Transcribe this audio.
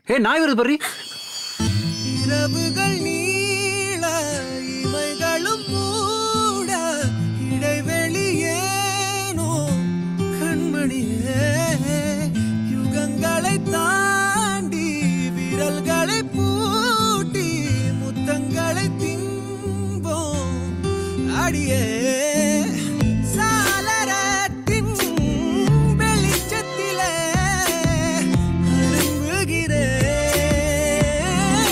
நாய் வருது பாரு. இரவுகள் நீள இமைகளும் மூட இடைவெளியேனோ கண்மணியே யுகங்களை தாண்டி விரல்கள்